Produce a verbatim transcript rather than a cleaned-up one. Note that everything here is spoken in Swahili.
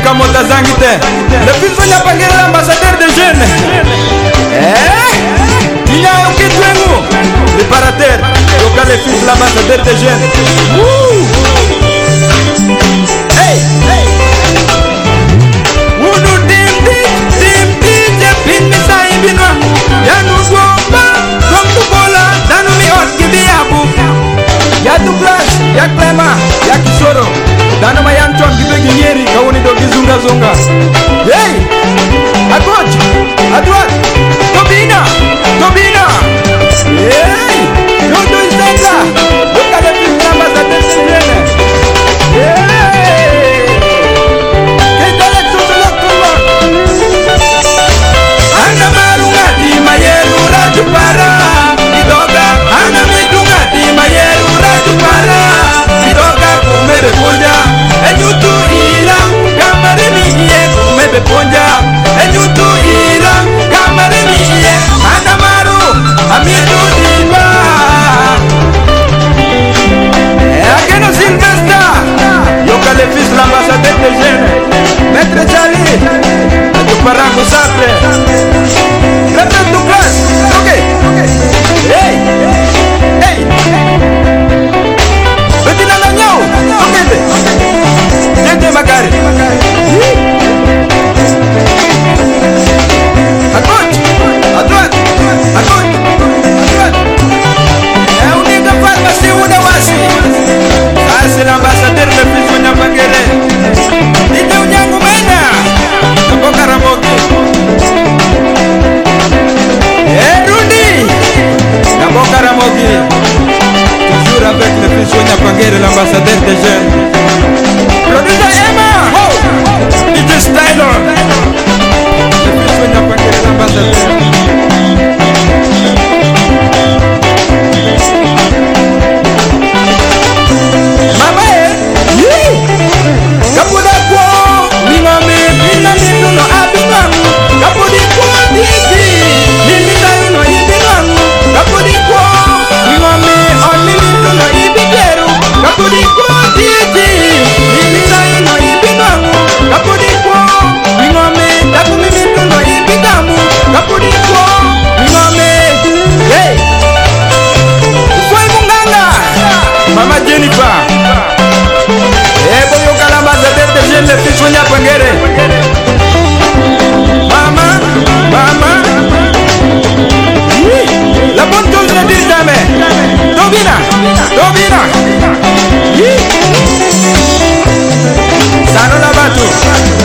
Kamota Zangite, le fils de Nyapangere, l'ambassadeur des jeunes. Eh, il y a un Kitwengu, le paraterre, donc le fils de l'ambassadeur des jeunes. Wouh! Hey, hey! Wounou dim dim dim dim, jepin misai binwa. Yanu gomba, gom tu bola, danu mi ot gibi abu. Ya tu class, ya Clema, ya Kisoro. Dana mayan chon gibe ginyeri kawoni do gizunga zunga. Hey! À gauche, à droite. Tobina, Tobina. Hey! Yodo Isaka. Look at the people ambassadeur de Jene. Hey! Ketale tutula tuwa. Ana marunga di mayeru raju para. Idoga, ana midunga di mayeru raju para. Idoga kumebe ponja. Enyutu ila kamare miye kumebe ponja. Enyutu ila kamare miye anamaru amitu diba. Akeno Sylvester yoka le fils l'ambassadeur de Jene. Maître Charlie tu parango sapre. Prende tu classe. Ok. Hey. Hey. Petit nana nyau. Ok. Jete Makari. À gauche, à droite, à gauche, à droite. Et on est capable de passer où de Wassi. Ça c'est l'ambassadeur de fils de Nyapangere. Dite Unyangu Mena. Nabo Karamogi. Eh Rundi. Nabo Karamogi. Toujours avec le fils de Nyapangere, l'ambassadeur des jeunes. Producer Emma. D J Styler. Le fils de Nyapangere, l'ambassadeur. Mama eh. Kapuda kwa. Ningome. Nina minuno abinwangu. Kapudi kwa titi. Nimita yuno ibinwangu. Kapudi kwa. Ningome. Oni minuno ibikeru. Kapudi kwa titi. Nimita yuno ibinwangu. Kapudi kwa. Ningome. Kapudi minuno ibikamu. Kapudi kwa. Ningome. Hey. Ufoi munganga. Mama Jennifer. Ebo yoka l'ambassadeur de Jene, le fils de Nyapangere. Mama, mama. Oui. La bonne chose ne dit jamais. Tobina, Tobina. Oui. Sano la batu.